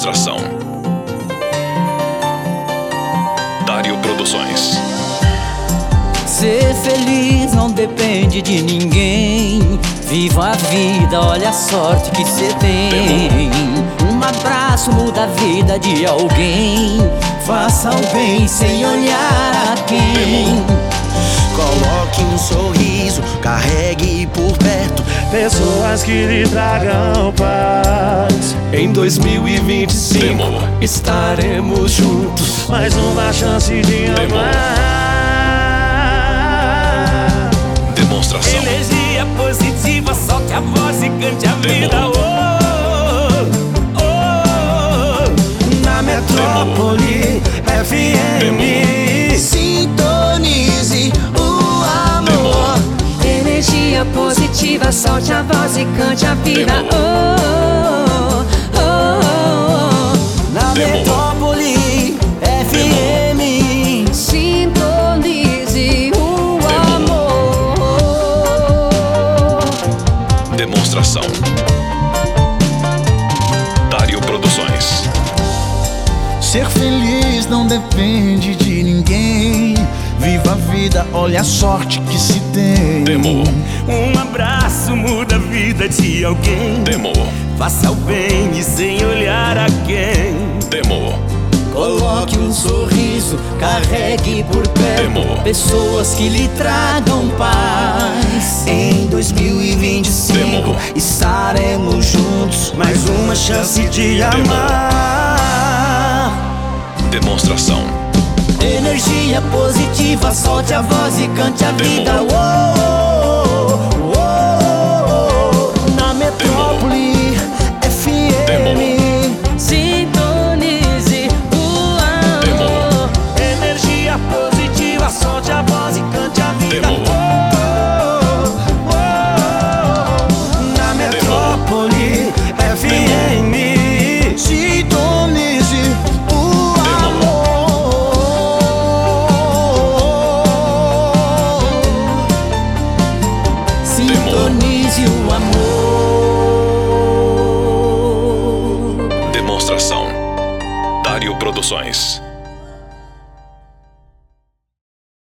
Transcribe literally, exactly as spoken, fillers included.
Demonstração. Dário Produções. Ser feliz não depende de ninguém. Viva a vida, olha a sorte que cê tem. Um abraço muda a vida de alguém. Faça o bem sem olhar a quem. Coloque um sorriso, carregue por perto pessoas que lhe tragam paz. Em dois mil e vinte e cinco Demo. estaremos juntos. Mais uma chance de Demo. amar. Demonstração. Energia positiva, solte a voz e cante a Demo. vida. Oh, oh, oh. Na Metrópole F M, Sintonize o amor. Energia positiva, solte a voz e cante a vida. Demo. Oh, oh, oh, oh. Na Demo. Metrópole F M, Sintonize o amor. Demonstração. Dário Produções. ser feliz não depende de ninguém. Viva a vida, olha a sorte que se tem. Demo. Um abraço muda a vida de alguém. Demo. Faça o bem e sem olhar a quem. Demo. Coloque um sorriso, carregue por perto Demo. pessoas que lhe tragam paz. Em dois mil e vinte e cinco Demo. estaremos juntos. mais uma chance de Demo. amar. Demonstração. Energia positiva, solte a voz e cante a Demo. vida. Oh, oh, oh, oh. Na Metrópole F M, sintonize o amor. Energia positiva, solte a voz e cante a vida. Demo. Oh, oh, na Metrópole F M, Sintonize o amor. Sintonize o amor. Demonstração. Dário Produções.